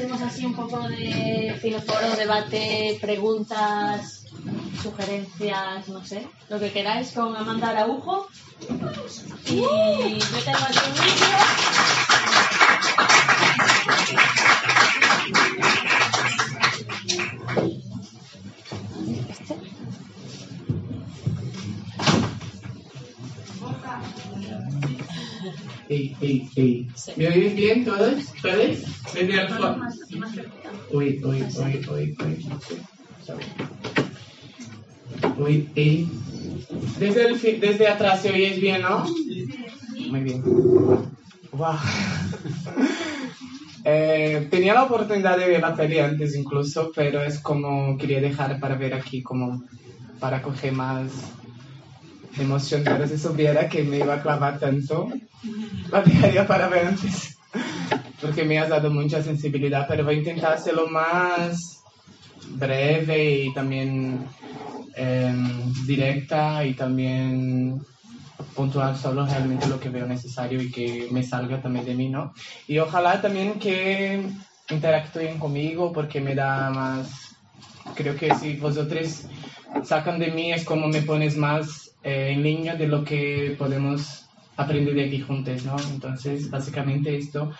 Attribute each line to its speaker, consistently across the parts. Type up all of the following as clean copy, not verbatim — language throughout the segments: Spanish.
Speaker 1: hacemos así un poco de cineforo, debate, preguntas, sugerencias, no sé, lo que queráis con Amanda Araujo. Y yo tengo aquí un vídeo.
Speaker 2: Ey. ¿Me oís bien todos? ¿Todos? Desde alfa. Uy. Uy, ey. Desde atrás se oís bien, ¿no? Muy bien. Wow. Tenía la oportunidad de ver la peli antes incluso, pero es como quería dejar para ver aquí como para coger más emoción, pero si supiera que me iba a clavar tanto, la dejaría para ver antes, porque me has dado mucha sensibilidad, pero voy a intentar hacerlo más breve y también directa y también puntual solo realmente lo que veo necesario y que me salga también de mí, ¿no? Y ojalá también que interactúen conmigo porque me da más, creo que si vosotros sacan de mí es como me pones más en línea de lo que podemos aprender de aquí juntos, ¿no? Entonces, básicamente esto.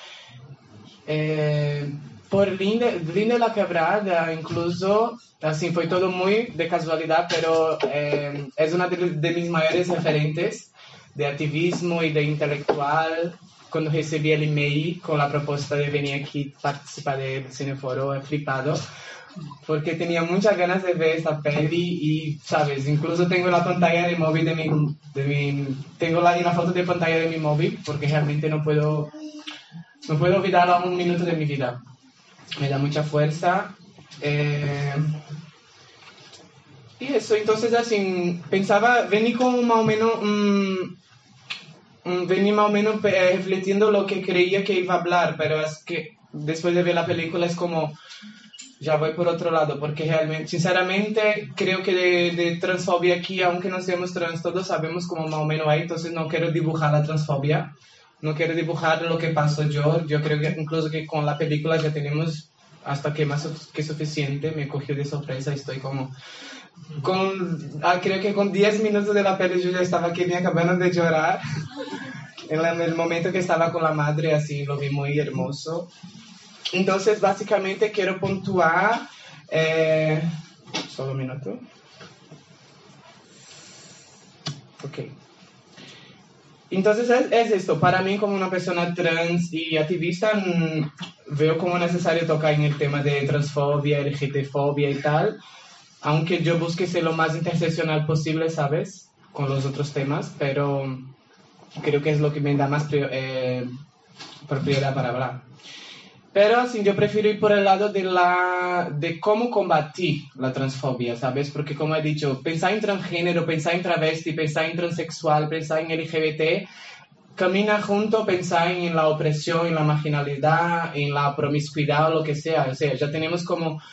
Speaker 2: Por Linda La Quebrada, incluso, así fue todo muy de casualidad, pero es una de mis mayores referentes de activismo y de intelectual. Cuando recibí el email con la propuesta de venir aquí participar del Cineforo, he flipado, porque tenía muchas ganas de ver esta peli y, ¿sabes? Incluso tengo la pantalla de móvil tengo la foto de pantalla de mi móvil, porque realmente no puedo olvidarlo a un minuto de mi vida. Me da mucha fuerza. Y eso, entonces así, pensaba, vení como más o menos... vení más o menos refletiendo lo que creía que iba a hablar, pero es que después de ver la película es como... Ya voy por otro lado, porque realmente, sinceramente, creo que de transfobia aquí, aunque no seamos trans, todos sabemos como más o menos hay, entonces no quiero dibujar la transfobia, no quiero dibujar lo que pasó yo creo que incluso que con la película ya tenemos hasta que más que suficiente, me cogió de sorpresa, estoy como... creo que con 10 minutos de la peli yo ya estaba aquí, me acabando de llorar, en el momento que estaba con la madre, así, lo vi muy hermoso. Entonces, básicamente quiero puntuar... solo un minuto. Ok. Entonces, es esto. Para mí, como una persona trans y activista, veo como necesario tocar en el tema de transfobia, LGTfobia y tal, aunque yo busque ser lo más interseccional posible, ¿sabes? Con los otros temas, pero creo que es lo que me da más propiedad para hablar. Pero así, yo prefiero ir por el lado de cómo combatir la transfobia, ¿sabes? Porque como he dicho, pensar en transgénero, pensar en travesti, pensar en transexual, pensar en LGBT, camina junto, pensar en la opresión, en la marginalidad, en la promiscuidad o lo que sea. O sea, ya tenemos como...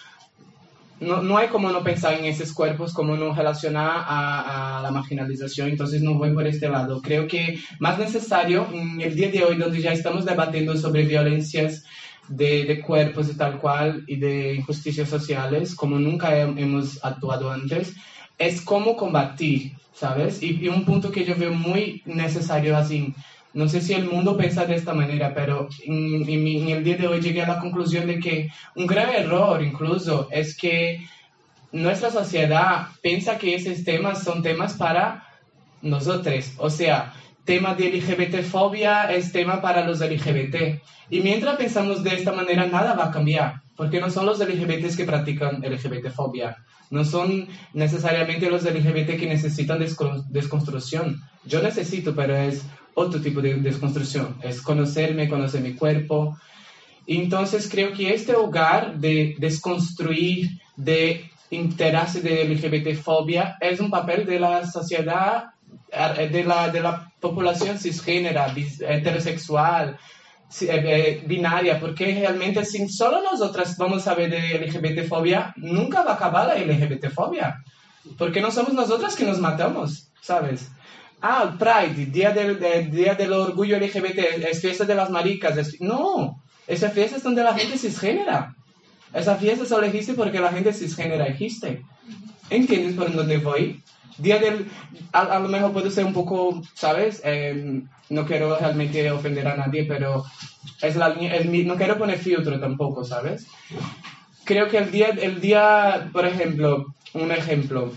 Speaker 2: No hay como no pensar en esos cuerpos, como no relacionar a la marginalización, entonces no voy por este lado. Creo que más necesario en el día de hoy, donde ya estamos debatiendo sobre violencias de cuerpos y tal cual, y de injusticias sociales, como nunca hemos actuado antes, es cómo combatir, ¿sabes? Y un punto que yo veo muy necesario así, no sé si el mundo piensa de esta manera, pero en el día de hoy llegué a la conclusión de que un grave error incluso es que nuestra sociedad piensa que esos temas son temas para nosotros, o sea, tema de LGBTfobia es tema para los LGBT. Y mientras pensamos de esta manera, nada va a cambiar, porque no son los LGBTs que practican LGBTfobia, no son necesariamente los LGBT que necesitan desconstrucción. Yo necesito, pero es otro tipo de desconstrucción, es conocerme, conocer mi cuerpo. Entonces creo que este hogar de desconstruir, de enterarse de LGBTfobia, es un papel de la sociedad, de la población cisgénera, heterosexual, binaria, porque realmente si solo nosotras vamos a ver de LGBTfobia, nunca va a acabar la LGBTfobia, porque no somos nosotras que nos matamos, ¿sabes? Pride, día del orgullo LGBT, es fiesta de las maricas, no, Esa fiesta es donde la gente cisgénera. Esa fiesta solo existe porque la gente cisgénera existe. ¿Entiendes por dónde voy? A lo mejor puede ser un poco, ¿sabes? No quiero realmente ofender a nadie, pero no quiero poner filtro tampoco, ¿sabes? Creo que el día, por ejemplo, un ejemplo,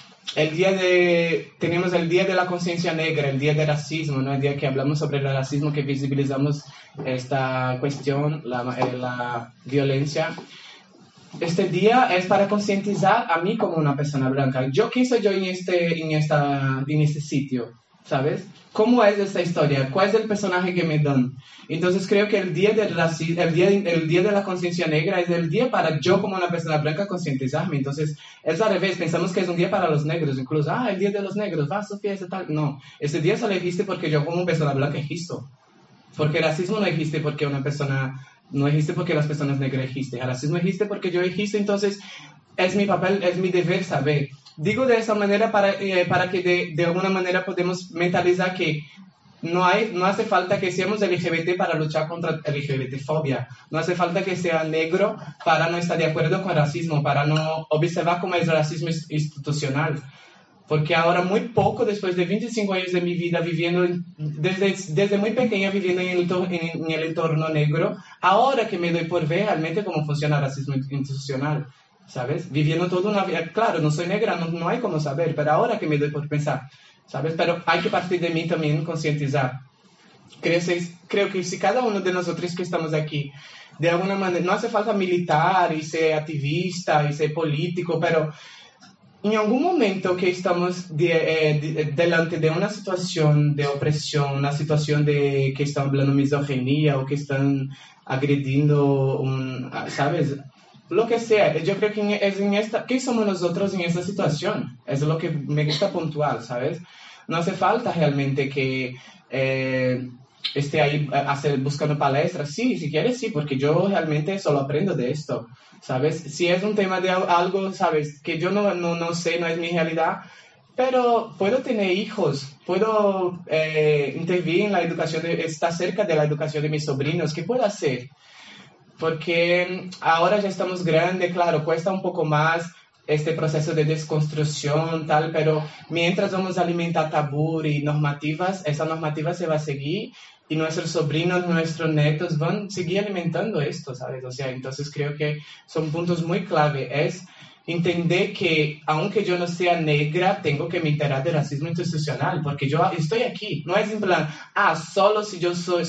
Speaker 2: tenemos el Día de la Conciencia Negra, el Día del Racismo, ¿no? El día que hablamos sobre el racismo, que visibilizamos esta cuestión, la violencia. Este día es para concientizar a mí como una persona blanca. ¿Qué soy yo en este sitio? ¿Sabes? ¿Cómo es esta historia? ¿Cuál es el personaje que me dan? Entonces creo que el día del racismo, el día de la conciencia negra es el día para yo como una persona blanca concientizarme. Entonces es al revés, pensamos que es un día para los negros, incluso, el día de los negros, va, Sofía, ese tal. No, ese día solo existe porque yo como persona blanca existo. Porque el racismo no existe porque no existe porque las personas negras existen. El racismo existe porque yo existo, entonces es mi papel, es mi deber saber. Digo de esa manera para que de alguna manera podemos mentalizar que no hace falta que seamos LGBT para luchar contra LGBT-fobia. No hace falta que sea negro para no estar de acuerdo con el racismo, para no observar cómo es el racismo institucional. Porque ahora muy poco, después de 25 años de mi vida viviendo, desde muy pequeña viviendo en el entorno negro, ahora que me doy por ver realmente cómo funciona el racismo institucional, ¿sabes? Viviendo toda una vida, claro, no soy negra, no hay cómo saber, pero ahora que me doy por pensar, ¿sabes? Pero hay que partir de mí también concientizar. Creo que si cada uno de nosotros que estamos aquí, de alguna manera, no hace falta militar y ser activista y ser político, pero en algún momento que estamos delante de una situación de opresión, una situación de que están hablando misoginia o que están agrediendo, ¿sabes? Lo que sea, yo creo que ¿qué somos nosotros en esta situación? Es lo que me gusta puntual, ¿sabes? No hace falta realmente que esté ahí buscando palestras. Sí, si quieres, sí, porque yo realmente solo aprendo de esto, ¿sabes? Si es un tema de algo, ¿sabes? Que yo no sé, no es mi realidad, pero puedo tener hijos, puedo intervenir en la educación, estar cerca de la educación de mis sobrinos. ¿Qué puedo hacer? Porque ahora ya estamos grandes, claro, cuesta un poco más este proceso de desconstrucción, tal, pero mientras vamos a alimentar tabú y normativas, esa normativa se va a seguir y nuestros sobrinos, nuestros netos van a seguir alimentando esto, ¿sabes? O sea, entonces creo que son puntos muy clave. Es entender que aunque yo no sea negra, tengo que me enterar del racismo institucional, porque yo estoy aquí. No es en plan, solo si yo soy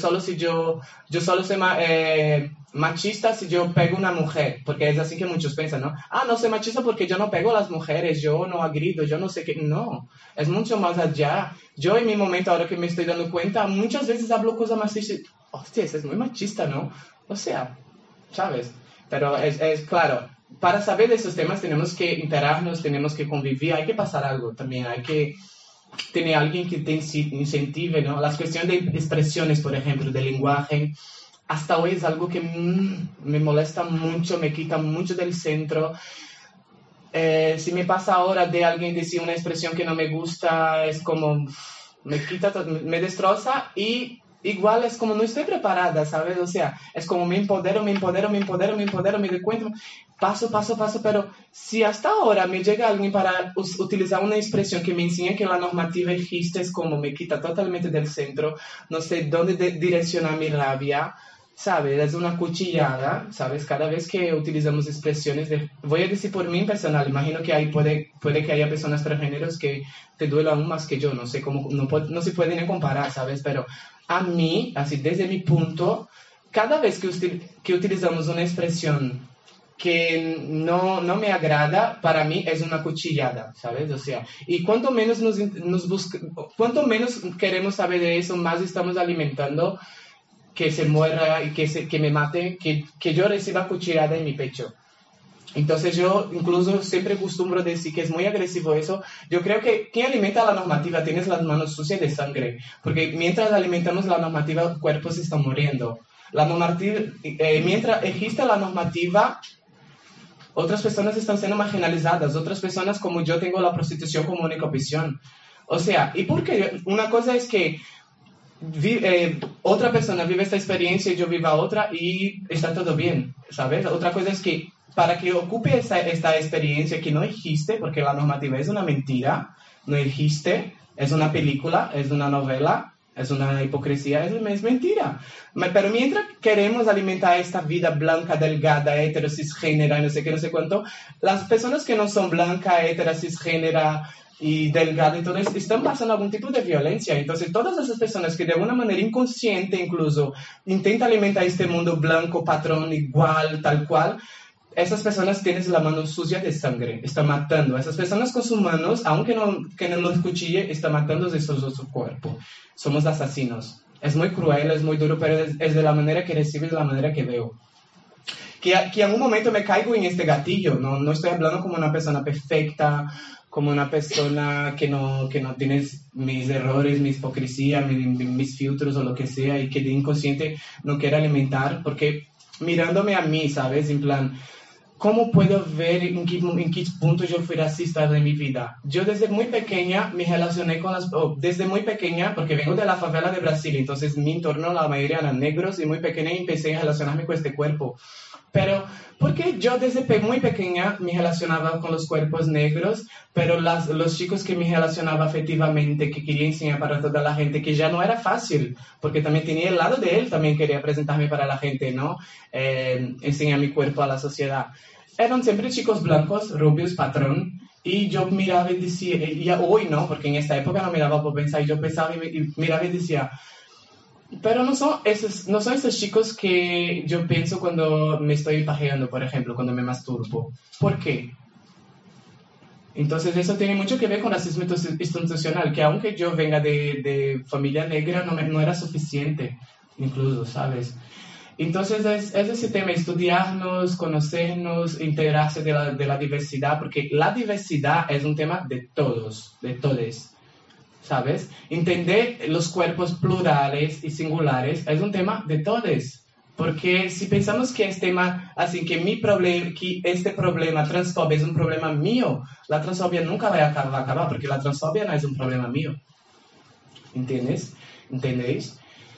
Speaker 2: machista si yo pego a una mujer, porque es así que muchos piensan, ¿no? No soy machista porque yo no pego a las mujeres, yo no agrido, yo no sé qué. No, es mucho más allá. Yo en mi momento, ahora que me estoy dando cuenta, muchas veces hablo cosas machistas. Hostia, es muy machista, ¿no? O sea, ¿sabes? Pero es claro, para saber de esos temas tenemos que enterarnos, tenemos que convivir, hay que pasar algo también, hay que tener alguien que te incentive, ¿no? Las cuestiones de expresiones, por ejemplo, de lenguaje, hasta hoy es algo que me molesta mucho, me quita mucho del centro. Si me pasa ahora de alguien decir una expresión que no me gusta, es como, me destroza y igual es como no estoy preparada, ¿sabes? O sea, es como me empodero, me doy cuenta, paso, pero si hasta ahora me llega alguien para utilizar una expresión que me enseña que la normativa existe, es como me quita totalmente del centro, no sé dónde direccionar mi rabia, ¿sabes? Es una cuchillada, ¿sabes? Cada vez que utilizamos expresiones voy a decir por mí personal, imagino que puede que haya personas transgéneros que te duela aún más que yo, no sé cómo, no se pueden comparar, ¿sabes? Pero a mí, así desde mi punto, cada vez que utilizamos una expresión que no me agrada, para mí es una cuchillada, ¿sabes? O sea, y cuanto menos cuanto menos queremos saber de eso, más estamos alimentando que se muera y que me mate, que yo reciba cuchillada en mi pecho. Entonces yo incluso siempre acostumbro decir que es muy agresivo eso. Yo creo que quien alimenta la normativa tiene las manos sucias de sangre, porque mientras alimentamos la normativa, cuerpos están muriendo. La normativa, mientras existe la normativa, otras personas están siendo marginalizadas, otras personas como yo tengo la prostitución como única opción. O sea, ¿y por qué? Una cosa es que otra persona vive esta experiencia y yo viva otra y está todo bien, ¿sabes? Otra cosa es que para que ocupe esta experiencia que no existe, porque la normativa es una mentira, no existe, es una película, es una novela, es una hipocresía, es mentira. Pero mientras queremos alimentar esta vida blanca, delgada, hetero, cisgénera, no sé qué, no sé cuánto, las personas que no son blanca, hetera, cisgénera y delgada y todo eso, están pasando algún tipo de violencia. Entonces, todas esas personas que de alguna manera inconsciente incluso intentan alimentar este mundo blanco, patrón, igual, tal cual, esas personas tienen la mano sucia de sangre, están matando. Esas personas con sus manos, aunque no los cuchille, están matando de su cuerpo. Somos asesinos. Es muy cruel, es muy duro, pero es de la manera que recibo, de la manera que veo. Que en un momento me caigo en este gatillo. No estoy hablando como una persona perfecta, como una persona que no tiene mis errores, mi hipocresía, mis filtros o lo que sea, y que de inconsciente no quiere alimentar, porque mirándome a mí, ¿sabes? En plan, ¿cómo puedo ver en qué punto yo fui racista en mi vida? Yo desde muy pequeña me relacioné con desde muy pequeña, porque vengo de la favela de Brasil, entonces mi entorno la mayoría eran negros, y muy pequeña empecé a relacionarme con este cuerpo. Pero, porque yo desde muy pequeña me relacionaba con los cuerpos negros, pero los chicos que me relacionaba afectivamente, que quería enseñar para toda la gente, que ya no era fácil, porque también tenía el lado de él, también quería presentarme para la gente, ¿no? Enseñar mi cuerpo a la sociedad. Eran siempre chicos blancos, rubios, patrón, y yo miraba y decía, y hoy no, porque en esta época no miraba por pensar, y yo pensaba y miraba y decía, pero no son esos chicos que yo pienso cuando me estoy pajeando, por ejemplo, cuando me masturbo. ¿Por qué? Entonces eso tiene mucho que ver con racismo institucional, que aunque yo venga de familia negra, no era suficiente, incluso, ¿sabes? Entonces es ese tema, estudiarnos, conocernos, integrarse de la diversidad, porque la diversidad es un tema de todos, de todes. ¿Sabes? Entender los cuerpos plurales y singulares es un tema de todos. Porque si pensamos que es tema, así que que este problema transfobia es un problema mío, la transfobia nunca va a acabar, porque la transfobia no es un problema mío. ¿Entiendes? ¿Entendéis?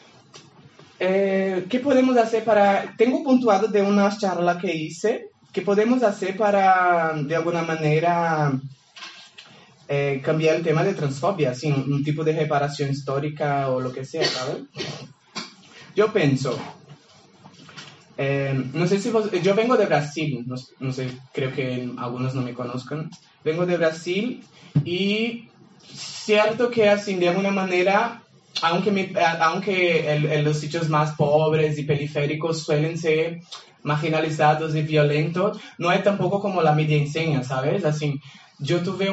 Speaker 2: ¿Qué podemos hacer para...? Tengo puntuado de una charla que hice, ¿qué podemos hacer para, de alguna manera... cambiar el tema de transfobia, sin un tipo de reparación histórica o lo que sea, ¿sabes? Yo pienso, no sé si yo vengo de Brasil, no sé, creo que algunos no me conozcan, vengo de Brasil y cierto que así de alguna manera, aunque los sitios más pobres y periféricos suelen ser marginalizados y violentos, no es tampoco como la media enseña, ¿sabes? Así, yo tuve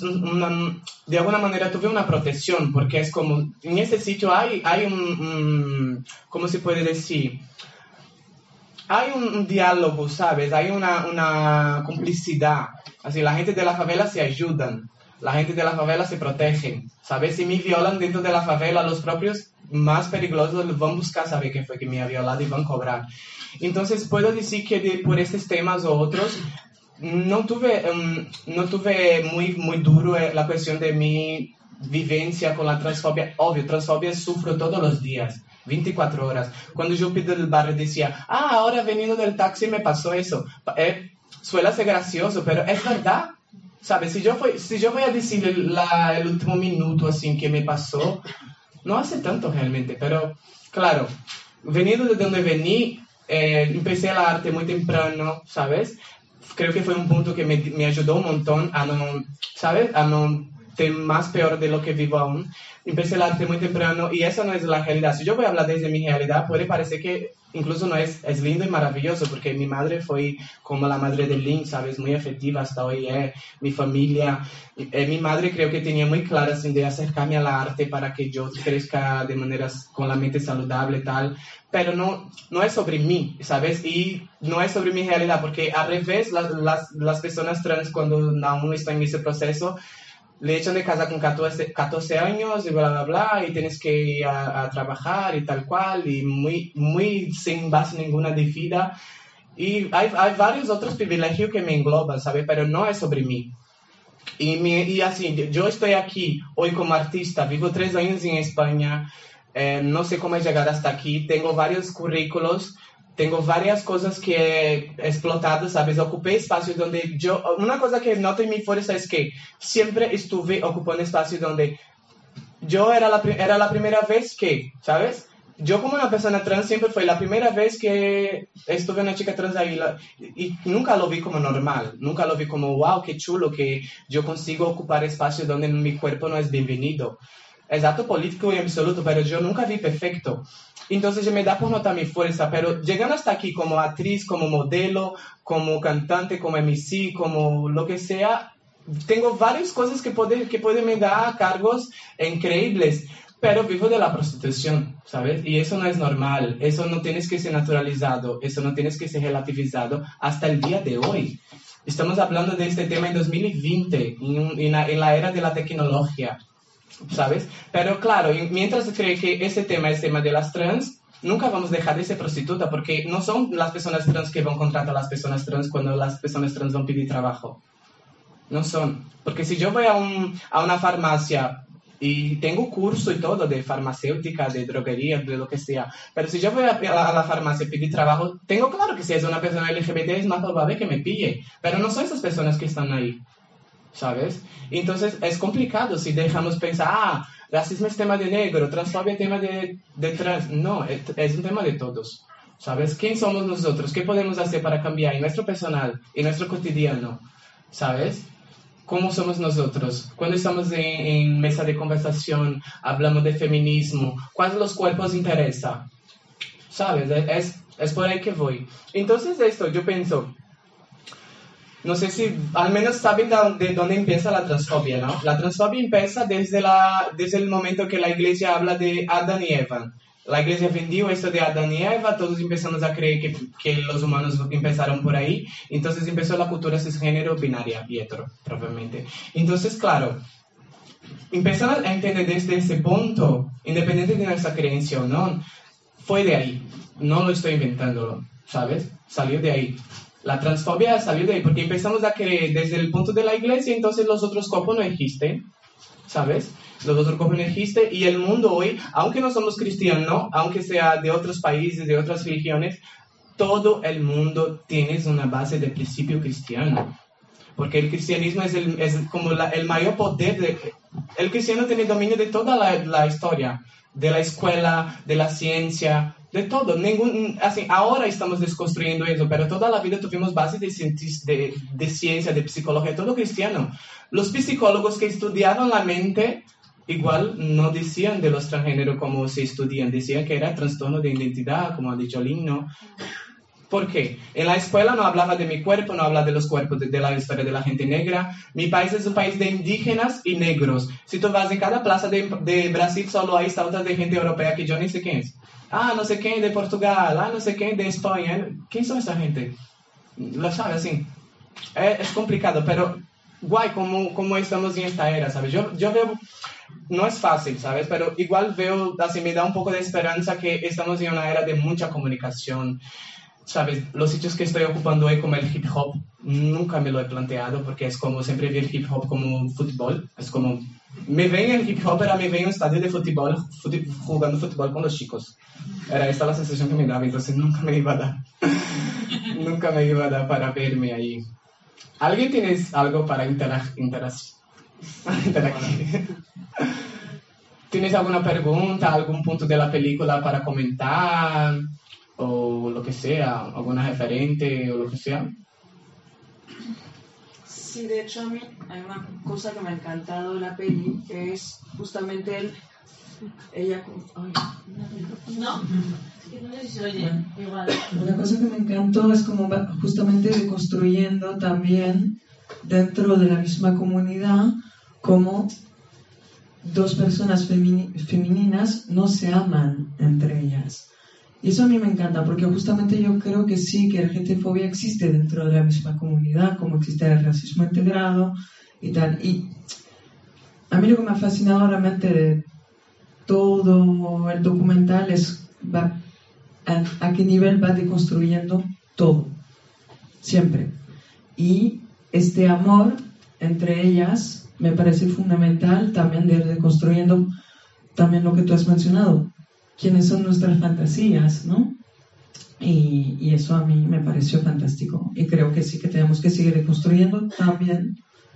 Speaker 2: de alguna manera tuve una protección, porque es como, en este sitio hay ¿cómo se puede decir? Hay un diálogo, ¿sabes? Hay una complicidad, así, la gente de la favela se ayudan, la gente de la favela se protegen, ¿sabes? Si me violan dentro de la favela, los propios más peligrosos van a buscar saber quién fue que me ha violado y van a cobrar. Entonces, puedo decir que por estos temas o otros, no tuve muy duro la cuestión de mi vivencia con la transfobia. Obvio, transfobia sufro todos los días, 24 horas. Cuando yo pido del barrio decía, ahora veniendo del taxi me pasó eso. Suele ser gracioso, pero es verdad. ¿Sabes? Si yo voy a decir el último minuto así que me pasó, no hace tanto realmente, pero claro, veniendo de donde vení, empecé el arte muy temprano, ¿sabes? Creo que fue un punto que me ayudó un montón a no, ¿sabes? A no ser más peor de lo que vivo aún. Empecé el arte muy temprano y esa no es la realidad. Si yo voy a hablar desde mi realidad, puede parecer que incluso no es lindo y maravilloso, porque mi madre fue como la madre de Link, ¿sabes? Muy afectiva hasta hoy, mi familia. Mi madre creo que tenía muy clara sin de acercarme al arte para que yo crezca de maneras con la mente saludable y tal, pero no es sobre mí, ¿sabes? Y no es sobre mi realidad, porque al revés, las personas trans cuando aún están en ese proceso, le echan de casa con 14 años y bla, bla, bla, y tienes que ir a trabajar y tal cual, y muy sin base ninguna de vida. Y hay varios otros privilegios que me engloban, ¿sabes? Pero no es sobre mí. Y así, yo estoy aquí hoy como artista, vivo 3 años en España, no sé cómo he llegado hasta aquí, tengo varios currículos, tengo varias cosas que he explotado, ¿sabes? Ocupé espacios donde una cosa que noto en mi fuerza es que siempre estuve ocupando espacios donde yo era la primera vez que, ¿sabes? Yo como una persona trans siempre fue la primera vez que estuve una chica trans ahí y nunca lo vi como normal, nunca lo vi como, wow, qué chulo que yo consigo ocupar espacios donde mi cuerpo no es bienvenido. Es acto político y absoluto, pero yo nunca vi perfecto. Entonces me da por notar mi fuerza, pero llegando hasta aquí como actriz, como modelo, como cantante, como MC, como lo que sea, tengo varias cosas que pueden me dar cargos increíbles, pero vivo de la prostitución, ¿sabes? Y eso no es normal, eso no tienes que ser naturalizado, eso no tienes que ser relativizado hasta el día de hoy. Estamos hablando de este tema en 2020, en la era de la tecnología, ¿sabes? Pero claro, mientras se cree que ese tema es tema de las trans, nunca vamos a dejar de ser prostituta, porque no son las personas trans que van a contratar a las personas trans cuando las personas trans van a pedir trabajo. No son. Porque si yo voy a una farmacia y tengo curso y todo de farmacéutica, de droguería, de lo que sea, pero si yo voy a la farmacia y pedir trabajo, tengo claro que si es una persona LGBT es más probable que me pille, pero no son esas personas que están ahí, ¿sabes? Entonces es complicado si dejamos pensar, racismo es tema de negro, transfobia es tema de trans. No, es un tema de todos, ¿sabes? ¿Quién somos nosotros? ¿Qué podemos hacer para cambiar en nuestro personal, en nuestro cotidiano? ¿Sabes? ¿Cómo somos nosotros? Cuando estamos en mesa de conversación, hablamos de feminismo, ¿cuáles los cuerpos interesan? ¿Sabes? Es por ahí que voy. Entonces esto, yo pienso, no sé si al menos saben de dónde empieza la transfobia, ¿no? La transfobia empieza desde el momento que la iglesia habla de Adán y Eva. La iglesia vendió esto de Adán y Eva, todos empezamos a creer que los humanos empezaron por ahí, entonces empezó la cultura cisgénero binaria y hetero, probablemente. Entonces, claro, empezamos a entender desde ese punto, independiente de nuestra creencia o no, fue de ahí, no lo estoy inventando, ¿sabes? Salió de ahí. La transfobia salió de ahí, porque empezamos a creer desde el punto de la iglesia, entonces los otros cuerpos no existen, ¿sabes? Los otros cuerpos no existen, y el mundo hoy, aunque no somos cristianos, aunque sea de otros países, de otras religiones, todo el mundo tiene una base de principio cristiano. Porque el cristianismo es como el mayor poder. El cristiano tiene dominio de toda la historia, de la escuela, de la ciencia, de todo. Ahora estamos desconstruyendo eso, pero toda la vida tuvimos bases de ciencia, de psicología, todo cristiano. Los psicólogos que estudiaban la mente igual no decían de los transgéneros como se estudian, decían que era trastorno de identidad, como ha dicho Lynn, ¿no? ¿Por qué? En la escuela no hablaba de mi cuerpo, no hablaba de los cuerpos, de la historia de la gente negra. Mi país es un país de indígenas y negros. Si tú vas en cada plaza de Brasil, solo hay estatuas de gente europea que yo ni sé quién es. Ah, no sé quién de Portugal, no sé quién de España. ¿Quién son esa gente? Lo sabes, así. Es complicado, pero guay como estamos en esta era, ¿sabes? Yo veo, no es fácil, ¿sabes? Pero igual veo, así me da un poco de esperanza que estamos en una era de mucha comunicación. ¿Sabes? Los sitios que estoy ocupando hoy como el hip hop, nunca me lo he planteado porque es como siempre vi el hip hop como fútbol. Es como, me ven el hip hop, pero me ven en un estadio de fútbol, jugando fútbol con los chicos. Era esta la sensación que me daba, entonces nunca me iba a dar. Nunca me iba a dar para verme ahí. ¿Alguien tiene algo para interagir? ¿Tienes alguna pregunta, algún punto de la película para comentar? O lo que sea, alguna referente o lo que sea.
Speaker 3: Sí, de hecho a mí hay una cosa que me ha encantado de la peli, que es justamente ella... Ay,
Speaker 1: no, es que no sé si se oye igual.
Speaker 4: Una cosa que me encantó es como va justamente reconstruyendo también dentro de la misma comunidad como dos personas femeninas no se aman entre ellas. Y eso a mí me encanta, porque justamente yo creo que sí, que la LGTBfobia existe dentro de la misma comunidad, como existe el racismo integrado y tal. Y a mí lo que me ha fascinado realmente de todo el documental es a qué nivel va deconstruyendo todo, siempre. Y este amor entre ellas me parece fundamental también de ir deconstruyendo también lo que tú has mencionado, quiénes son nuestras fantasías, ¿no? Y eso a mí me pareció fantástico. Y creo que sí que tenemos que seguir construyendo también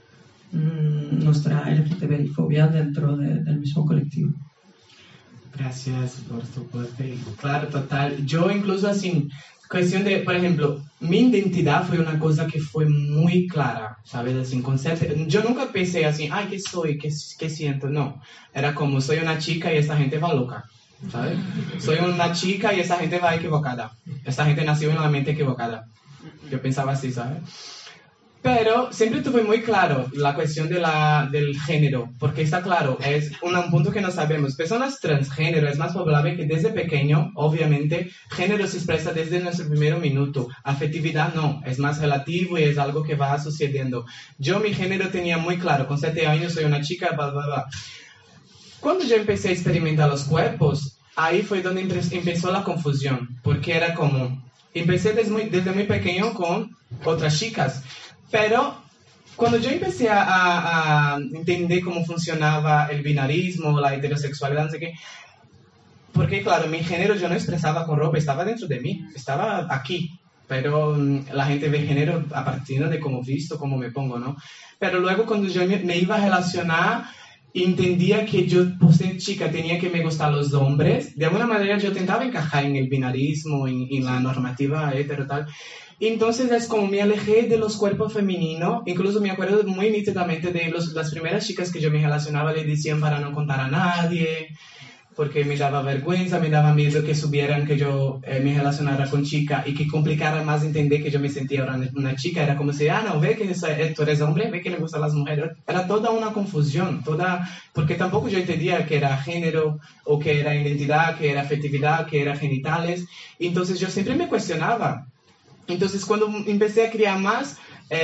Speaker 4: nuestra LGTBI-fobia dentro del mismo colectivo.
Speaker 2: Gracias por tu parte. Claro, total. Yo incluso así, cuestión de, por ejemplo, mi identidad fue una cosa que fue muy clara, ¿sabes? Así, yo nunca pensé así, ay, ¿qué soy? ¿Qué siento? No, era como, soy una chica y esta gente va loca, ¿sabes? Soy una chica y esta gente va equivocada. Esta gente nació en la mente equivocada. Yo pensaba así, ¿sabes? Pero siempre tuve muy claro la cuestión del género, porque está claro, es un punto que no sabemos. Personas transgénero es más probable que desde pequeño, obviamente, género se expresa desde nuestro primer minuto. Afectividad no, es más relativo y es algo que va sucediendo. Yo mi género tenía muy claro, con 7 años soy una chica, bla, bla, bla. Cuando yo empecé a experimentar los cuerpos, ahí fue donde empezó la confusión, porque era como, empecé desde muy pequeño con otras chicas. Pero cuando yo empecé a entender cómo funcionaba el binarismo, la heterosexualidad, no sé qué, porque claro, mi género yo no expresaba con ropa, estaba dentro de mí, estaba aquí, pero la gente ve género a partir de cómo visto, cómo me pongo, ¿no? Pero luego cuando yo me iba a relacionar, entendía que yo, por ser chica, tenía que me gustar los hombres. De alguna manera yo tentaba encajar en el binarismo, en la normativa hetero tal. Entonces es como me alejé de los cuerpos femeninos. Incluso me acuerdo muy nítidamente de las primeras chicas que yo me relacionaba, le decían para no contar a nadie, porque me daba vergüenza, me daba miedo que supieran que yo me relacionara con chica y que complicara más entender que yo me sentía una chica. Era como si, no, ve que tú eres hombre, ve que le gustan las mujeres. Era toda una confusión, porque tampoco yo entendía que era género o que era identidad, que era afectividad, que era genitales. Entonces yo siempre me cuestionaba. Entonces cuando empecé a crear más,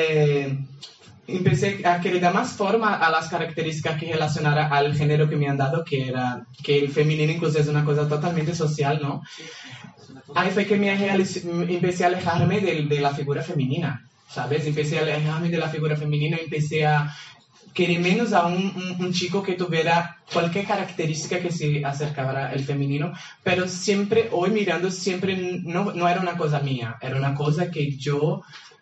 Speaker 2: empecé a querer dar más forma a las características que relacionara al género que me han dado, que el femenino incluso es una cosa totalmente social, ¿no? Ahí fue que empecé a alejarme de la figura femenina, ¿sabes? Empecé a alejarme de la figura femenina, empecé a querer menos a un chico que tuviera cualquier característica que se acercara al femenino, pero siempre, hoy mirando, siempre no era una cosa mía, era una cosa que yo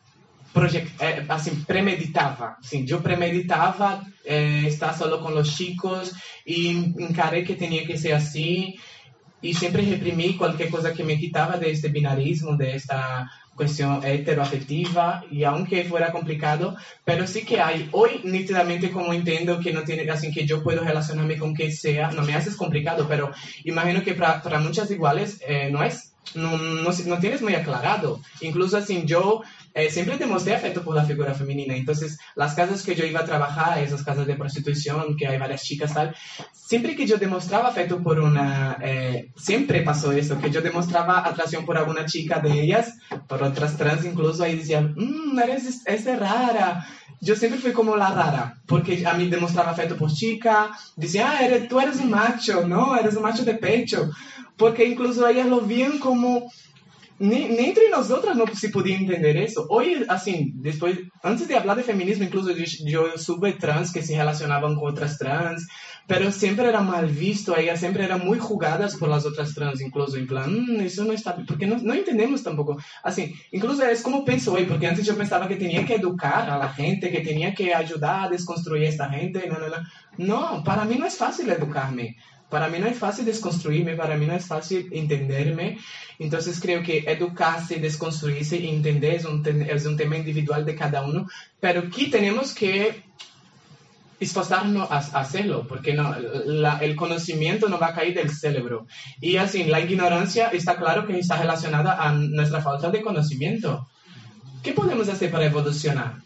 Speaker 2: así, premeditaba. Sim, yo premeditaba estar solo con los chicos y encaré que tenía que ser así y siempre reprimí cualquier cosa que me quitaba de este binarismo, de esta cuestión heteroafectiva, y aunque fuera complicado, pero sí que hay, hoy nítidamente como entiendo que no tiene, así que yo puedo relacionarme con que sea, no me haces complicado, pero imagino que para muchas iguales no tienes muy aclarado. Incluso así yo siempre demostré afecto por la figura femenina. Entonces las casas que yo iba a trabajar, esas casas de prostitución que hay varias chicas tal, siempre que yo demostraba afecto por siempre pasó eso, que yo demostraba atracción por alguna chica de ellas, por otras trans incluso, ahí decían, eres rara. Yo siempre fui como la rara, porque a mí demostraba afecto por chica, decía, tú eres un macho, ¿no? Eres un macho de pecho. Porque incluso ellas lo veían como, ni entre nosotras no se podía entender eso. Hoy, así, después, antes de hablar de feminismo, incluso yo supe trans que se relacionaban con otras trans, pero siempre era mal visto, ellas siempre eran muy jugadas por las otras trans, incluso en plan, eso no está bien, porque no entendemos tampoco. Así, incluso es como pienso hoy, porque antes yo pensaba que tenía que educar a la gente, que tenía que ayudar a desconstruir a esta gente, no, para mí no es fácil educarme. Para mí no es fácil desconstruirme, para mí no es fácil entenderme. Entonces creo que educarse, desconstruirse y entender es un tema individual de cada uno, pero aquí tenemos que esforzarnos a hacerlo, porque el conocimiento no va a caer del cerebro. Y así, la ignorancia está claro que está relacionada a nuestra falta de conocimiento. ¿Qué podemos hacer para evolucionar?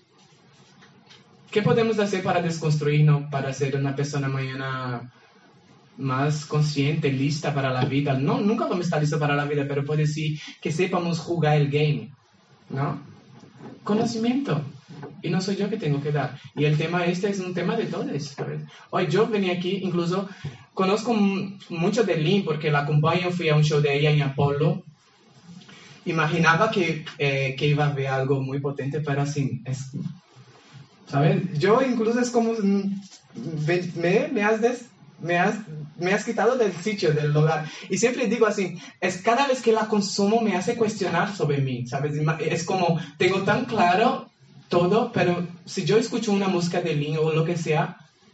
Speaker 2: ¿Qué podemos hacer para desconstruirnos, para ser una persona mañana más consciente, lista para la vida? No, nunca vamos a estar listos para la vida, pero puede ser que sepamos jugar el game, ¿no? Conocimiento. Y no soy yo que tengo que dar. Y el tema es un tema de todos, ¿sabes? Hoy yo venía aquí, incluso conozco mucho de Lynn porque la acompaño, fui a un show de ella en Apolo. Imaginaba que iba a ver algo muy potente, pero así, ¿sabes? Yo incluso es como, me has me has quitado del sitio, del lugar. Y siempre digo así, es cada vez que la consumo me hace cuestionar sobre mí, ¿sabes? Es como, tengo tan claro todo, pero si yo escucho una música de Lin o lo que sea,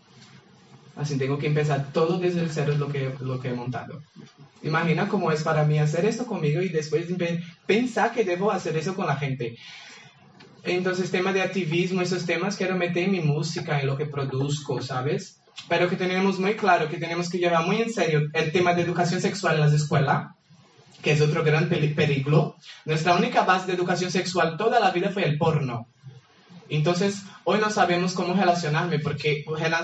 Speaker 2: así tengo que empezar todo desde el cero lo que he montado. Imagina cómo es para mí hacer esto conmigo y después pensar que debo hacer eso con la gente. Entonces, tema de activismo, esos temas quiero meter en mi música, en lo que produzco, ¿sabes? Pero que tenemos muy claro que tenemos que llevar muy en serio el tema de educación sexual en las escuelas, que es otro gran peligro. Nuestra única base de educación sexual toda la vida fue el porno. Entonces, hoy no sabemos cómo relacionarme porque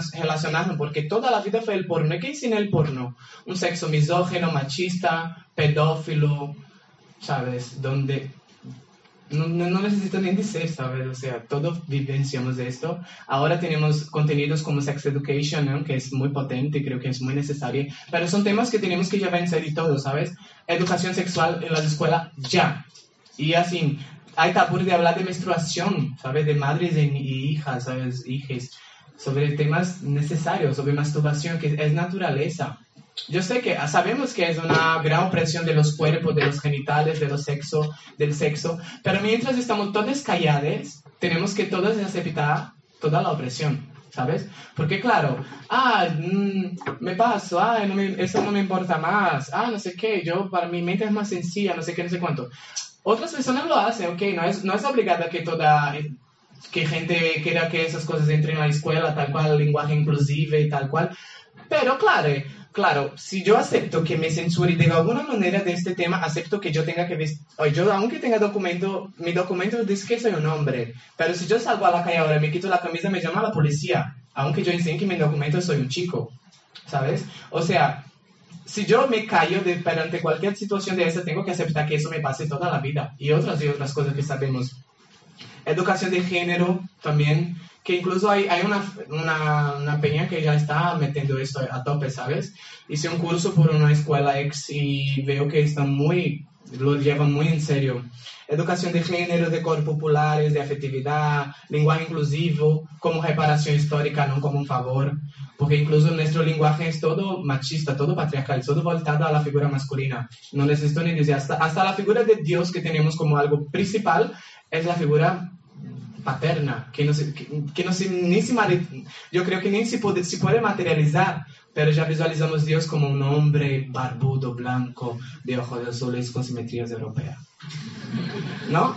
Speaker 2: toda la vida fue el porno. ¿Qué es en el porno? Un sexo misógino, machista, pedófilo, ¿sabes? Donde no necesito ni decir, ¿sabes? O sea, todos vivenciamos de esto. Ahora tenemos contenidos como Sex Education, ¿no? Que es muy potente, creo que es muy necesario. Pero son temas que tenemos que llevar en serio todos, ¿sabes? Educación sexual en las escuelas, ya. Y así, hay tabú de hablar de menstruación, ¿sabes? De madres y hijas, ¿sabes? Hijes. Sobre temas necesarios, sobre masturbación, que es naturaleza. Yo sé que sabemos que es una gran opresión de los cuerpos, de los genitales, del sexo, pero mientras estamos todos callados, tenemos que todos aceptar toda la opresión, ¿sabes? Porque claro, me paso, eso no me importa más, no sé qué, para mi mente es más sencilla, no sé qué, no sé cuánto. Otras personas lo hacen, ok, no es obligada que gente quiera que esas cosas entren a la escuela, tal cual, lenguaje inclusive y tal cual, pero claro, si yo acepto que me censure de alguna manera de este tema, acepto que yo tenga que vestir. Yo, aunque tenga mi documento dice que soy un hombre, pero si yo salgo a la calle ahora y me quito la camisa, me llama la policía, aunque yo enseñe que mi documento soy un chico, ¿sabes? O sea, si yo me callo ante cualquier situación de esa, tengo que aceptar que eso me pase toda la vida. Y otras cosas que sabemos. Educación de género también, que incluso hay una peña que ya está metiendo esto a tope, ¿sabes? Hice un curso por una escuela ex y veo que lo llevan muy en serio. Educación de género, de cores populares, de afectividad, lenguaje inclusivo, como reparación histórica, no como un favor. Porque incluso nuestro lenguaje es todo machista, todo patriarcal, todo voltado a la figura masculina. No necesito ni decir, hasta la figura de Dios que tenemos como algo principal es la figura paterna, yo creo que ni se puede materializar, pero ya visualizamos Dios como un hombre barbudo, blanco, de ojos azules con simetrías europeas, ¿no?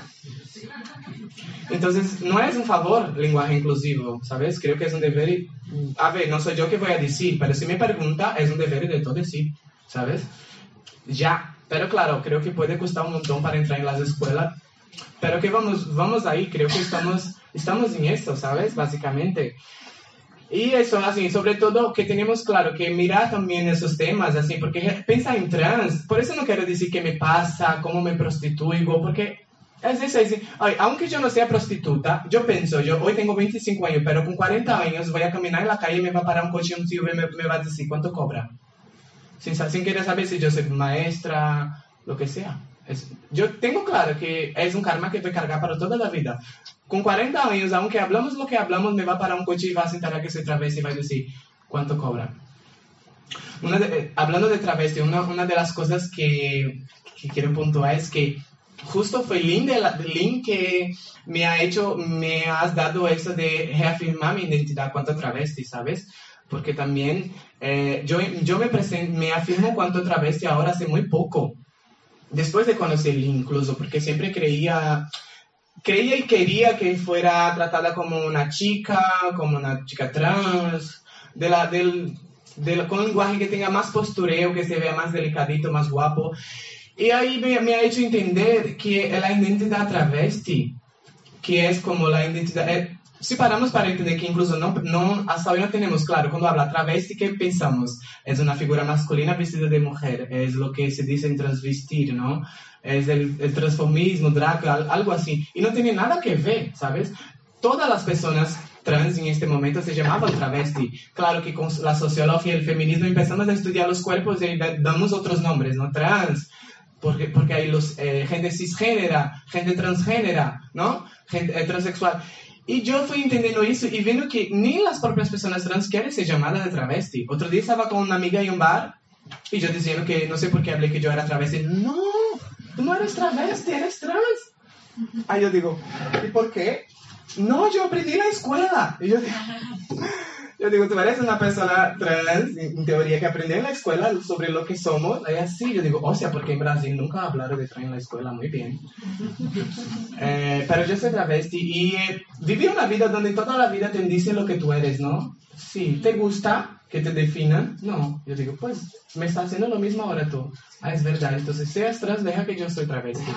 Speaker 2: Entonces, no es un favor lenguaje inclusivo, ¿sabes? Creo que es un deber, no soy yo que voy a decir, pero si me pregunta, es un deber de todo decir, ¿sabes? Ya, pero claro, creo que puede costar un montón para entrar en las escuelas. Pero que vamos ahí, creo que estamos en esto, ¿sabes? Básicamente. Y eso, así, sobre todo que tenemos claro que mirar también esos temas, así, porque piensa en trans, por eso no quiero decir qué me pasa, cómo me prostituyo, porque es eso, aunque yo no sea prostituta, yo pienso, hoy tengo 25 años, pero con 40 años voy a caminar en la calle y me va a parar un coche y un tío me va a decir cuánto cobra. Sin querer saber si yo soy maestra, lo que sea. Yo tengo claro que es un karma que voy a cargar para toda la vida. Con 40 años, aunque hablamos lo que hablamos, me va a parar un coche y va a sentar a que soy travesti y va a decir, ¿cuánto cobra? Hablando de travesti, una de las cosas que quiero puntuar es que justo fue Lin que me has dado eso de reafirmar mi identidad cuanto travesti, ¿sabes? Porque también yo me afirmo cuanto travesti ahora hace muy poco. Después de conocer Lin incluso, porque siempre creía y quería que fuera tratada como una chica trans, con un lenguaje que tenga más postureo, que se vea más delicadito, más guapo. Y ahí me ha hecho entender que la identidad travesti, que es como la identidad... si paramos para entender que incluso hasta hoy no tenemos claro, cuando habla travesti, ¿qué pensamos? Es una figura masculina vestida de mujer, es lo que se dice en transvestir, ¿no? Es el transformismo, drag, algo así. Y no tiene nada que ver, ¿sabes? Todas las personas trans en este momento se llamaban travesti. Claro que con la sociología y el feminismo empezamos a estudiar los cuerpos y damos otros nombres, ¿no? Trans, porque hay gente cisgénera, gente transgénera, ¿no? Gente heterosexual. Y yo fui entendiendo eso y viendo que ni las propias personas trans quieren ser llamadas de travesti. Otro día estaba con una amiga en un bar y yo diciendo que no sé por qué hablé que yo era travesti. No, tú no eres travesti, eres trans. Ahí yo digo, ¿y por qué? No, yo aprendí en la escuela. Y yo digo, tú eres una persona trans, en teoría, que aprendió en la escuela sobre lo que somos. Ahí así, yo digo, o sea, porque en Brasil nunca hablaron de trans en la escuela, muy bien. Pero yo soy travesti y viví una vida donde toda la vida te dicen lo que tú eres, ¿no? Sí, ¿te gusta que te definan? No. Yo digo, pues, me está haciendo lo mismo ahora tú. Ah, es verdad, entonces seas trans, deja que yo soy travesti.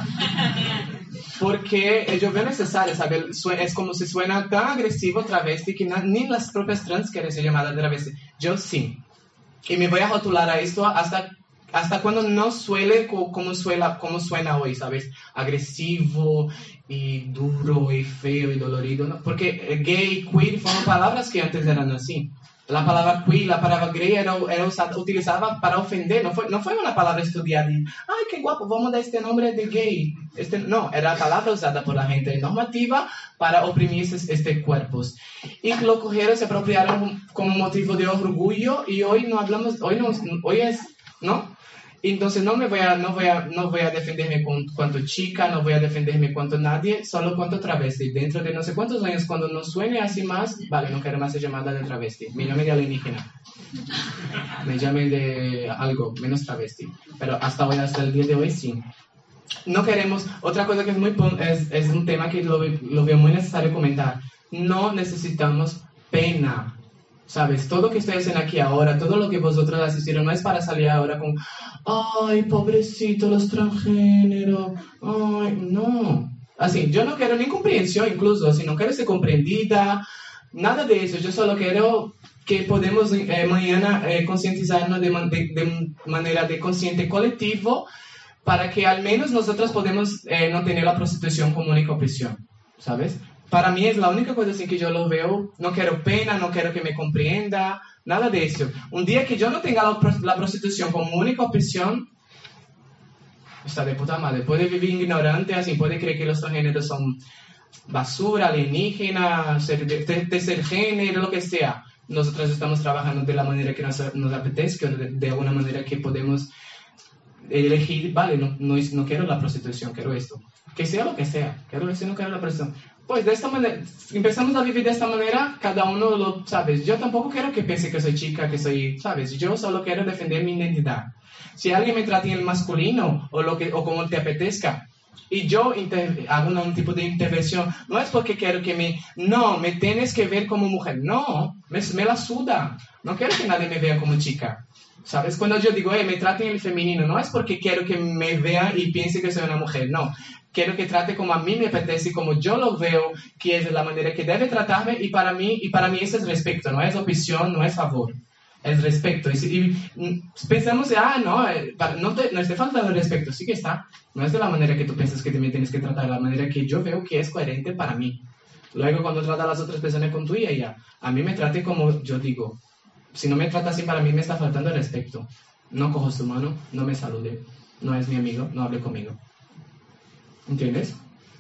Speaker 2: Porque yo veo necesario, ¿sabes? Es como si suena tan agresivo travesti que ni las propias trans quieren ser llamadas travesti. Yo sí. Y me voy a rotular a esto hasta cuando no suele como suena hoy, ¿sabes? Agresivo y duro y feo y dolorido, ¿no? Porque gay, queer fueron palabras que antes eran así. La palabra queer, la palabra gay era utilizada para ofender, no fue una palabra estudiada y, ay, qué guapo, vamos a dar este nombre de gay. No, era palabra usada por la gente normativa para oprimir estos cuerpos. Y lo cogieron, se apropiaron como motivo de orgullo y hoy no hablamos, hoy es, ¿no? Entonces no voy a defenderme cuanto chica, no voy a defenderme cuanto nadie, solo cuanto travesti. Dentro de no sé cuántos años, cuando no suene así más, vale, no quiero más ser llamada de travesti. Me llame de alienígena. Me llame de algo, menos travesti. Pero hasta el día de hoy, sí. No queremos, otra cosa que es un tema que lo veo muy necesario comentar. No necesitamos pena. ¿Sabes? Todo lo que estoy haciendo aquí ahora, todo lo que vosotros asistieron, no es para salir ahora con, ay, pobrecito, los transgéneros, ay, no. Así, yo no quiero ni comprensión incluso, si no quiero ser comprendida, nada de eso. Yo solo quiero que podamos mañana concientizarnos de manera de consciente colectivo para que al menos nosotros podemos no tener la prostitución como única opción, ¿sabes? Para mí es la única cosa así que yo lo veo. No quiero pena, no quiero que me comprenda, nada de eso. Un día que yo no tenga la prostitución como única opción, está de puta madre. Puede vivir ignorante, así puede creer que los transgéneros son basura, alienígena, tercer género, lo que sea. Nosotros estamos trabajando de la manera que nos apetezca, de alguna manera que podemos elegir, vale, no quiero la prostitución, quiero esto. Que sea lo que sea, quiero eso, no quiero la prostitución. Pues de esta manera, empezamos a vivir de esta manera, cada uno lo, ¿sabes? Yo tampoco quiero que piense que soy chica, que soy, ¿sabes? Yo solo quiero defender mi identidad. Si alguien me trata en el masculino o como te apetezca, y yo hago un tipo de intervención, no es porque quiero que me tienes que ver como mujer, no, me la suda, no quiero que nadie me vea como chica. ¿Sabes? Cuando yo digo, me traten en el femenino, no es porque quiero que me vea y piense que soy una mujer, no. Quiero que trate como a mí me apetece, como yo lo veo, que es la manera que debe tratarme, y para mí ese es respeto, no es opción, no es favor, es respeto. Y pensamos, no esté faltando el respeto, sí que está. No es de la manera que tú piensas que me tienes que tratar, de la manera que yo veo que es coherente para mí. Luego cuando trata a las otras personas con tu y ella, a mí me trate como yo digo. Si no me trata así, para mí me está faltando el respeto. No cojo su mano, no me salude, no es mi amigo, no hable conmigo. ¿Entiendes?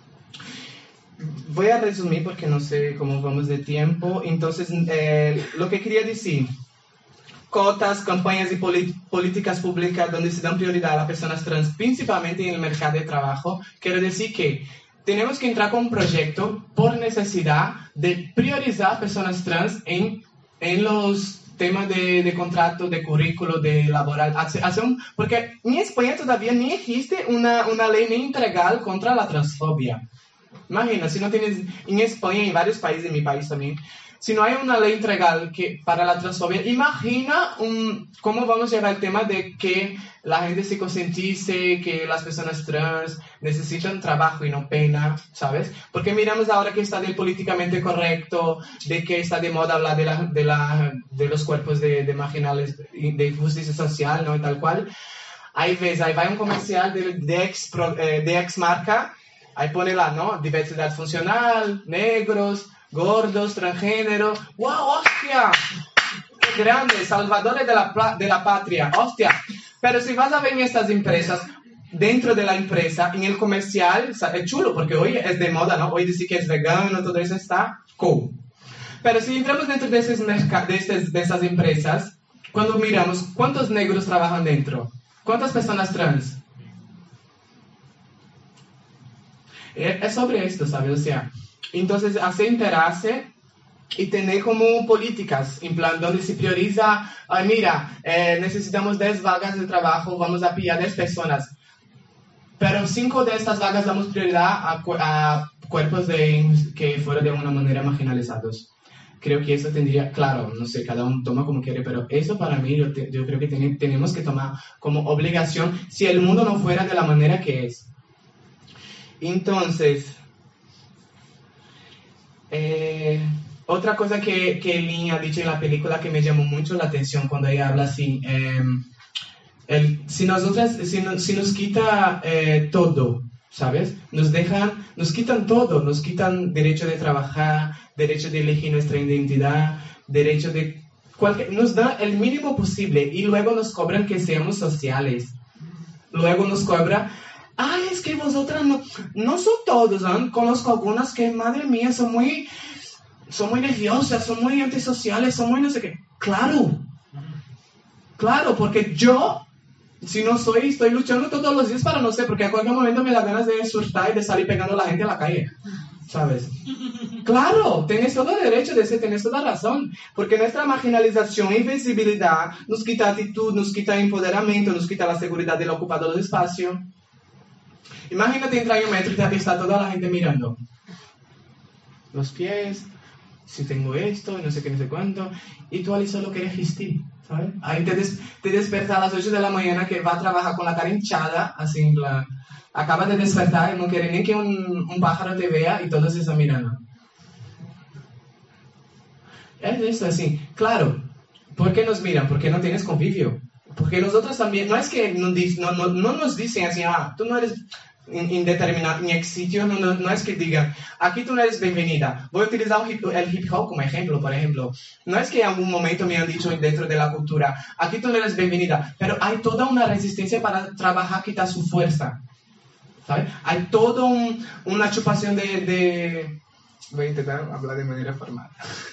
Speaker 2: Voy a resumir porque no sé cómo vamos de tiempo. Entonces, lo que quería decir, cotas, campañas y políticas públicas donde se dan prioridad a las personas trans, principalmente en el mercado de trabajo. Quiero decir que tenemos que entrar con un proyecto por necesidad de priorizar personas trans en los temas de contrato, de currículo, de laboral, porque en España todavía ni existe una ley ni integral contra la transfobia. Imagina, si no tienes, en España y en varios países, en mi país también, si no hay una ley integral para la transfobia, imagina cómo vamos a llevar el tema de que la gente se concientice, que las personas trans necesitan trabajo y no pena, ¿sabes? Porque miramos ahora que está del políticamente correcto, de que está de moda hablar de los cuerpos de marginales, de justicia social, ¿no? Y tal cual. Ahí va un comercial de ex marca, ahí pone ¿no? Diversidad funcional, negros, gordos, transgénero. ¡Wow, hostia! ¡Qué grande! Salvadores de la patria, hostia. Pero si vas a ver en estas empresas, dentro de la empresa, en el comercial, es chulo, porque hoy es de moda, ¿no? Hoy decir que es vegano, todo eso está cool. Pero si entramos dentro de esas empresas, cuando miramos, ¿cuántos negros trabajan dentro? ¿Cuántas personas trans? Es sobre esto, ¿sabes? O sea, entonces hace enterarse y tener como políticas, en plan, donde se prioriza, ay, mira, necesitamos 10 vagas de trabajo, vamos a pillar 10 personas. Pero 5 de estas vagas damos prioridad a cuerpos que fueron de alguna manera marginalizados. Creo que eso tendría, claro, no sé, cada uno toma como quiere, pero eso para mí yo creo que tenemos que tomar como obligación si el mundo no fuera de la manera que es. Entonces, otra cosa que Lynn ha dicho en la película que me llamó mucho la atención cuando ella habla así, si nos quita todo, ¿sabes? Nos quitan todo, nos quitan derecho de trabajar, derecho de elegir nuestra identidad, derecho de nos da el mínimo posible y luego nos cobran que seamos sociales. Luego nos cobra, ay, es que vosotras no son todos, ¿no? Conozco algunas que, madre mía, son muy nerviosas, son muy antisociales, son muy no sé qué. Claro, porque yo, si no estoy luchando todos los días para no sé, porque a cualquier momento me da ganas de surtar y de salir pegando a la gente en la calle, ¿sabes? Claro, tienes todo el derecho de ser, tienes toda razón, porque nuestra marginalización e invisibilidad nos quita actitud, nos quita empoderamiento, nos quita la seguridad del ocupado del espacio. Imagínate entrar en un metro y está toda la gente mirando. Los pies, si tengo esto, no sé qué, no sé cuánto, y tú ahí solo quieres existir, ¿sabes? Ahí te despiertas a las 8 de la mañana que va a trabajar con la cara hinchada, así en plan, acabas de despertar y no quieres ni que un pájaro te vea y todos se están mirando. Es esto así, claro. ¿Por qué nos miran? Porque no tienes convivio. Porque nosotros también, no es que no nos dicen así, tú no eres en determinado sitio, no es que digan, aquí tú no eres bienvenida. Voy a utilizar el hip hop como ejemplo, por ejemplo. No es que en algún momento me han dicho dentro de la cultura, aquí tú no eres bienvenida, pero hay toda una resistencia para trabajar, quitar su fuerza. ¿Sabes? Hay toda una chupación de... Voy a intentar hablar de manera formal.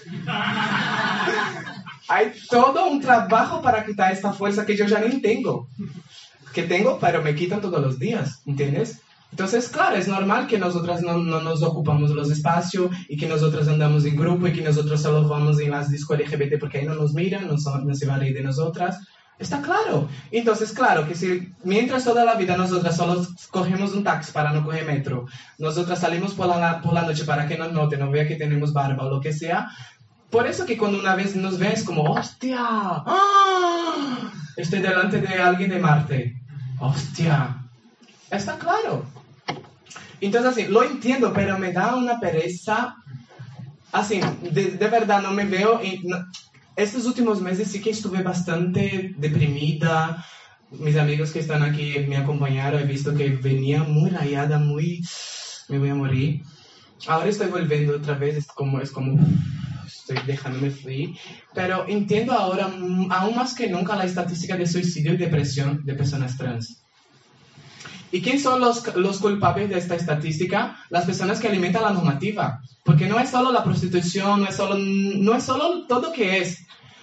Speaker 2: Hay todo un trabajo para quitar esta fuerza que yo ya ni tengo. Que tengo, pero me quitan todos los días, ¿entiendes? Entonces, claro, es normal que nosotras no nos ocupamos los espacios y que nosotros andamos en grupo y que nosotros solo vamos en las discos LGBT porque ahí no nos miran, no se van a reír de nosotras. Está claro. Entonces, claro, que si mientras toda la vida nosotras solo cogemos un taxi para no coger metro, nosotras salimos por la noche para que nos noten, no vea que tenemos barba o lo que sea, por eso que cuando una vez nos ven es como, ¡hostia! ¡Ah! Estoy delante de alguien de Marte. ¡Hostia! Está claro. Entonces, así, lo entiendo, pero me da una pereza. Así, de verdad, no me veo... Estos últimos meses sí que estuve bastante deprimida. Mis amigos que están aquí me acompañaron. He visto que venía muy rayada, me voy a morir. Ahora estoy volviendo otra vez. Es como estoy dejándome fluir. Pero entiendo ahora, aún más que nunca, la estadística de suicidio y depresión de personas trans. ¿Y quién son los culpables de esta estadística? Las personas que alimentan la normativa. Porque no es solo la prostitución, no es solo todo que es.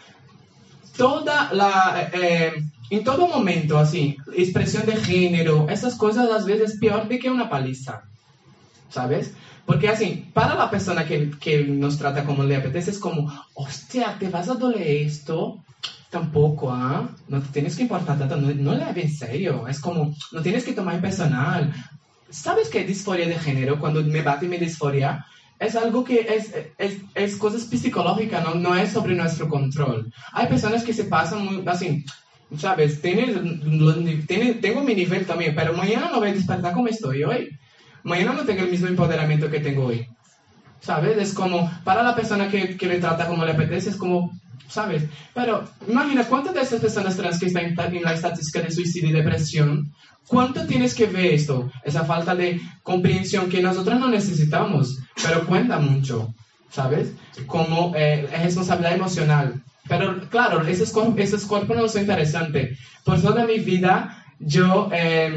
Speaker 2: En todo momento, así, expresión de género, esas cosas a veces es peor de que una paliza. ¿Sabes? Porque así, para la persona que nos trata como le apetece, es como, hostia, ¿te vas a doler esto? Tampoco, ¿ah? No te tienes que importar tanto, no le hagas en serio. Es como, no tienes que tomar en personal. ¿Sabes qué es disforia de género? Cuando me bate mi disforia, es algo que es cosas psicológicas, no es sobre nuestro control. Hay personas que se pasan muy, así, ¿sabes? Tengo mi nivel también, pero mañana no voy a despertar como estoy hoy. Mañana no tengo el mismo empoderamiento que tengo hoy. ¿Sabes? Es como, para la persona que le trata como le apetece, es como, ¿sabes? Pero imagina, ¿cuántas de estas personas trans que están en la estadística de suicidio y depresión, cuánto tienes que ver esto? Esa falta de comprensión que nosotros no necesitamos, pero cuenta mucho, ¿sabes? Como responsabilidad emocional. Pero claro, esos cuerpos no son interesantes. Por toda mi vida, yo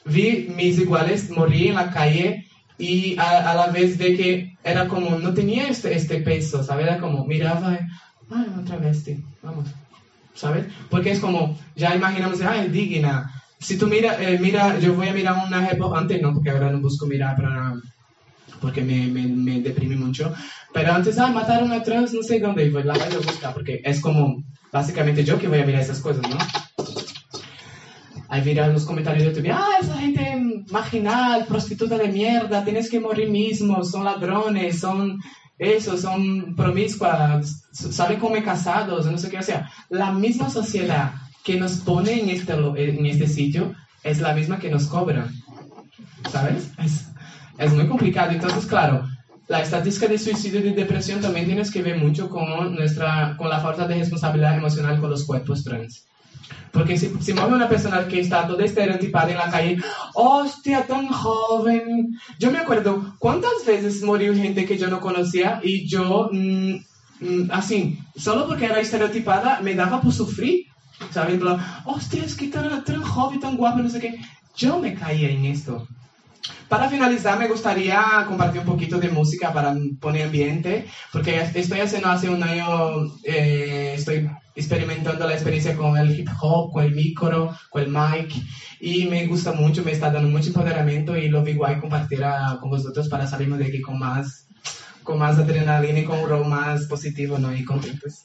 Speaker 2: vi mis iguales morir en la calle y a la vez de que era como, no tenía este peso, ¿sabes? Era como, miraba, un travesti, vamos, ¿sabes? Porque es como, ya imaginamos, es digna. Si tú mira, yo voy a mirar una época, antes no, porque ahora no busco mirar porque me deprime mucho, pero antes, mataron a trans, no sé dónde, y pues la voy a buscar, porque es como, básicamente yo que voy a mirar esas cosas, ¿no? Ahí miran los comentarios de YouTube, esa gente marginal, prostituta de mierda, tienes que morir mismo, son ladrones, son promiscuas, salen como casados, no sé qué, o sea, la misma sociedad que nos pone en este sitio es la misma que nos cobra, ¿sabes? Es muy complicado, entonces claro, la estadística de suicidio y de depresión también tienes que ver mucho con la falta de responsabilidad emocional con los cuerpos trans. Porque si mueve una persona que está toda estereotipada en la calle, hostia, tan joven. Yo me acuerdo cuántas veces murió gente que yo no conocía y yo, así, solo porque era estereotipada, me daba por sufrir. ¿Sabes? Hostia, es que tan joven, tan guapo, no sé qué. Yo me caía en esto. Para finalizar, me gustaría compartir un poquito de música para poner ambiente, porque estoy haciendo hace un año, estoy experimentando la experiencia con el hip hop, con el micro, con el mic, y me gusta mucho, me está dando mucho empoderamiento y lo vi guay compartir con vosotros para salirnos de aquí con más adrenalina y con un rol más positivo, ¿no? Y contentos.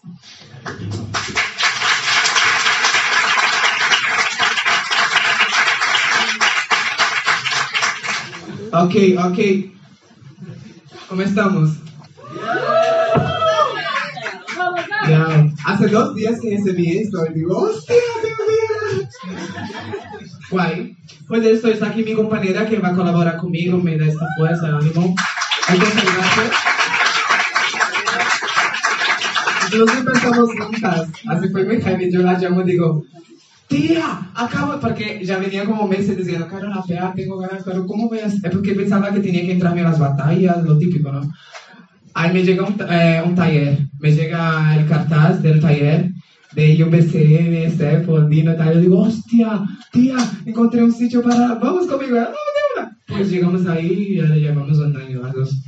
Speaker 2: Ok. ¿Cómo estamos? Ya. Hace 2 días que recibí esto y digo, ¡hostia, Dios mío! Guay. Pues esto está aquí mi compañera que va a colaborar conmigo, me da esta fuerza, ánimo. Muchas gracias. Nos empezamos juntas. Así fue muy heavy. Yo la llamo y digo, tía, acabo, porque ya venía como meses diciendo, Carola, fea, tengo ganas, pero ¿cómo voy a hacer? Es porque pensaba que tenía que entrarme a las batallas, lo típico, ¿no? Ahí me llega un taller, me llega el cartaz del taller de IUBC, SF, Ondino y tal. Yo digo, hostia, tía, encontré un sitio para, vamos conmigo, vamos de una. Pues llegamos ahí y ya le llevamos un año a 2.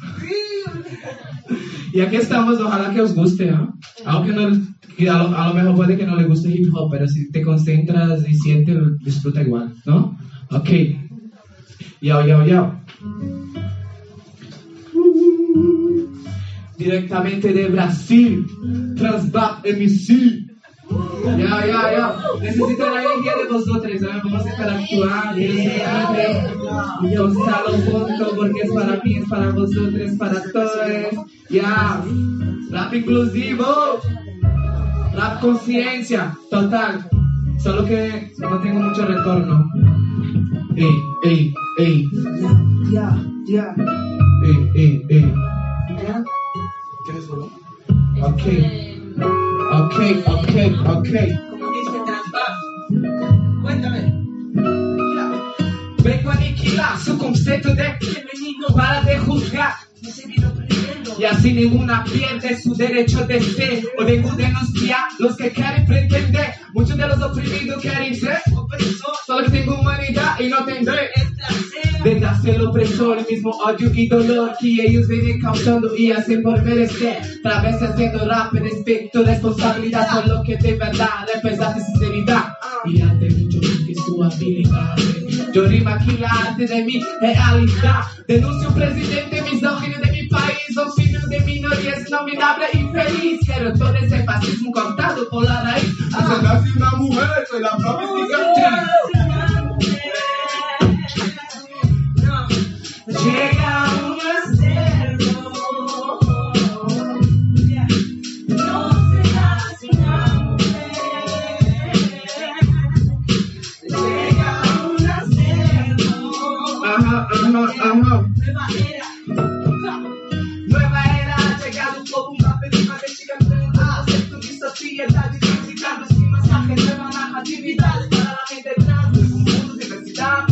Speaker 2: Y aquí estamos, ojalá que os guste, ¿no? Aunque no, a lo mejor puede que no le guste hip hop, pero si te concentras y sientes, disfruta igual, ¿no? Ok. Yo. Directamente de Brasil, Transbat MC. Ya. Necesito la energía de vosotros, ¿sabes? Vamos a interactuar, gozarlo juntos, porque es para mí, es para vosotros, es para todos. Ya, rap inclusivo, rap conciencia, total. Solo que no tengo mucho retorno. Ey.
Speaker 3: Ya.
Speaker 2: Ey. ¿Tienes solo? Ok.
Speaker 3: ¿Cómo dice Transbat? Cuéntame.
Speaker 2: Vengo a aniquilar su concepto de femenino para de juzgar. Y así ninguna pierde su derecho de ser. O vengo a denunciar los que quieren pretender. Muchos de los oprimidos quieren ser opresor. Solo que tengo humanidad y no tendré vendrá ser el opresor, el mismo odio y dolor que ellos vienen causando y hacen por merecer. Tal vez haciendo rap en respecto, responsabilidad son lo que de verdad representa sinceridad y arte mucho más que su habilidad. Yo rima aquí la arte de mi realidad. Denuncio un presidente misógino de mi país, auxilio de minorías nominable y infeliz. Quiero todo ese fascismo cortado por la raíz. Hasta nací una mujer, soy la propia cicatriz. Llega un externo, no serás una mujer. Llega un externo. Ajá. Nueva era, ha llegado un poco una película de chicas acepto mi sociedad y criticando sin masaje, nueva narratividad para la gente trans, nuevo mundo, diversidad,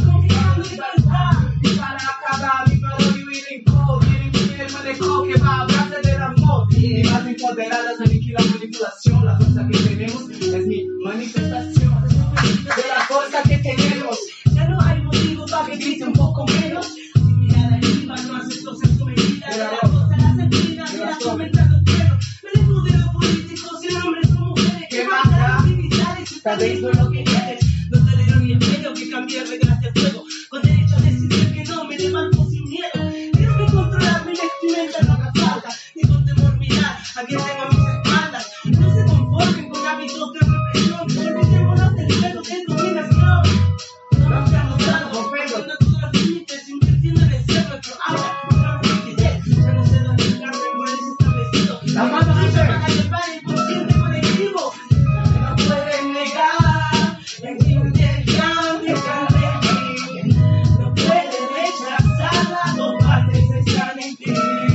Speaker 2: que va a hablarse del amor y más empoderadas aniquila la manipulación. La fuerza que tenemos es mi manifestación de la fuerza que tenemos. Ya no hay motivo para
Speaker 5: dice un poco menos. Sin mirar arriba, no hace proceso medida. De la cosa las empleadas, mira comentando el trueno. Me lejos de los políticos, si hombres o mujeres.
Speaker 2: ¿Qué más da?
Speaker 5: Sabéis lo que quieres. No tolero ni espero que cambie reglas de juego. Con derecho a decidir que no me levanto sin miedo. Quiero que controlar mi vestimenta no haga falta. Ni con temor mirar a quien tenga mis espaldas. No se conformen con hábitos de represión. Olvidémonos del juego de dominación. No seamos tan ofendiendo todos los límites, invirtiendo en el ser nuestro aura, nuestra rigidez. Ya no sé dónde encargar por el establecido.
Speaker 2: La mano dice
Speaker 5: para llevar el consciente colectivo. No pueden negar el fin del cambio, no pueden rechazar las dos partes están en ti.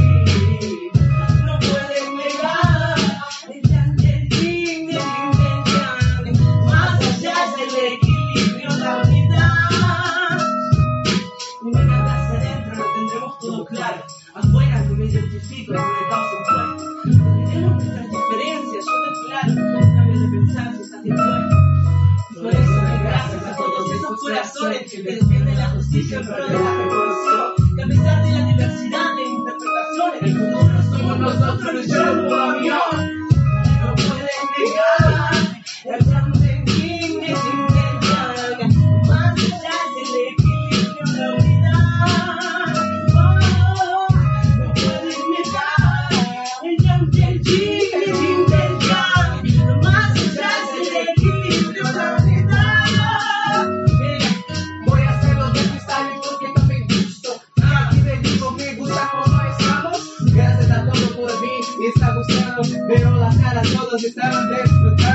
Speaker 5: No pueden negar el plan del fin del cambio, más allá del equilibrio, la unidad. Una hacia adentro lo tendremos todo claro. Afuera no me identifico, no me causa fuerza. Olvidemos nuestras diferencias, yo declaro. Cambio de pensar si estás dispuesto. Por eso doy gracias a todos esos corazones que defienden la justicia en pro de la revolución. Que a pesar de la diversidad de interpretaciones, el futuro somos nosotros luchando por la unión. No pueden negar el plan del fin de Zindenberg, más allá del equilibrio, la unidad. No pueden negar el plan del fin de Zindenberg, más allá del equilibrio, la unidad.
Speaker 2: voy a hacerlo de cristal porque también gusto. Aquí te digo, me gusta cómo estamos. Gracias a todos por mí y está gustando. Veo las caras, todos están desfrutando.